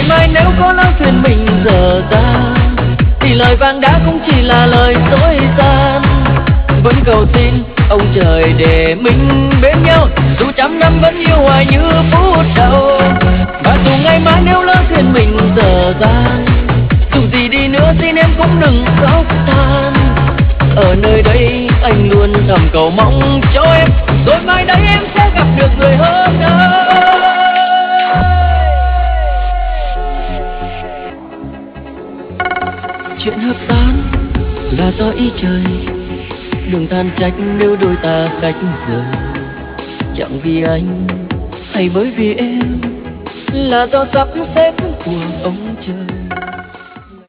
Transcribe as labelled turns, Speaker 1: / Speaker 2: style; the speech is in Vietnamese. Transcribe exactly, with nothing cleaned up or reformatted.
Speaker 1: mai nếu có lỡ thuyền mình dở dang, thì lời vàng đã cũng chỉ là lời dối gian. Vẫn cầu xin ông trời để mình bên nhau, dù trăm năm vẫn yêu hoài như phút đầu. Và dù ngày mai nếu lỡ thuyền mình dở dang, dù gì đi nữa xin em cũng đừng khóc than. Ở nơi đây anh luôn thầm cầu mong cho em, rồi mai đây em sẽ gặp được người hơn ơi. Chuyện hợp tan là do ý trời, đừng than trách nếu đôi ta cách rời. Chẳng vì anh hay bởi vì em, là do sắp xếp của ông trời.